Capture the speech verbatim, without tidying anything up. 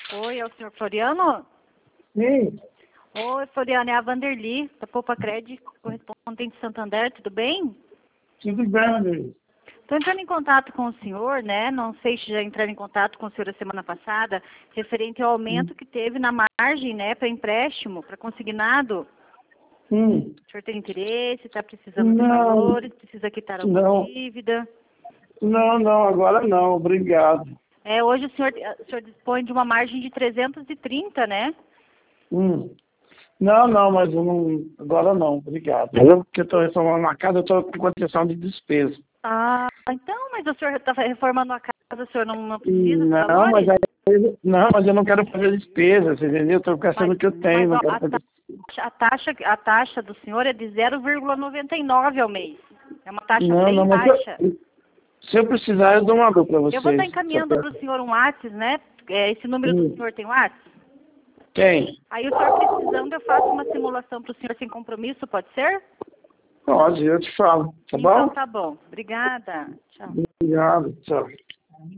Oi, é o senhor Floriano? Sim, Oi, Floriano, é a Vanderly, da Poupa Cred, correspondente de Santander, tudo bem? tudo bem, André. Estou entrando em contato com o senhor, né? Não sei se já entraram em contato com o senhor a semana passada, referente ao aumento que teve na margem, né, para empréstimo, para consignado. Hum, O senhor tem interesse, está precisando de não, valores, precisa quitar alguma não, dívida? não, não, agora não, obrigado. É, hoje o senhor, o senhor dispõe de uma margem de trezentos e trinta, né? Hum. Não, não, mas eu não, agora não, obrigado. Eu que estou reformando a casa, eu estou com condição de despesa. Ah, então, mas o senhor está reformando a casa, o senhor não, não precisa de Não, mas valores? aí, não, mas eu não quero fazer despesa, você entendeu? Estou gastando Mas, o que eu tenho, mas não ó, quero a, fazer. taxa, a, taxa, a taxa do senhor é de zero vírgula noventa e nove ao mês. É uma taxa Não, bem não, mas baixa. eu, se eu precisar, eu dou uma dor para Eu vou estar vocês. Se eu encaminhando para o peço. senhor um WhatsApp, né? É, esse número do Hum, senhor tem WhatsApp? Tem? Aí o senhor precisando, eu faço uma simulação para o senhor sem compromisso, pode ser? Pode, eu te falo, tá Então bom? tá bom. Obrigada. Tchau. Obrigado, tchau.